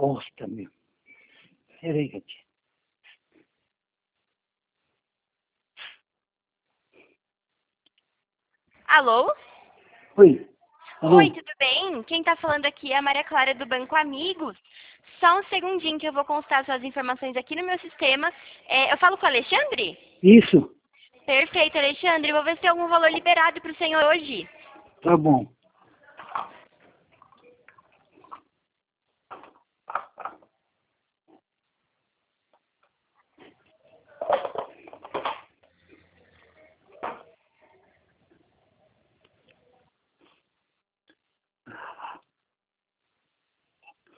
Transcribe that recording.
bosta, meu. Peraí, gatinho. Alô? Oi. Alô? Oi, tudo bem? Quem tá falando aqui é a Maria Clara do Banco Amigos. Só um segundinho que eu vou constar suas informações aqui no meu sistema. Eu falo com o Alexandre? Isso? Perfeito, Alexandre. Vou ver se tem algum valor liberado para o senhor hoje. Tá bom.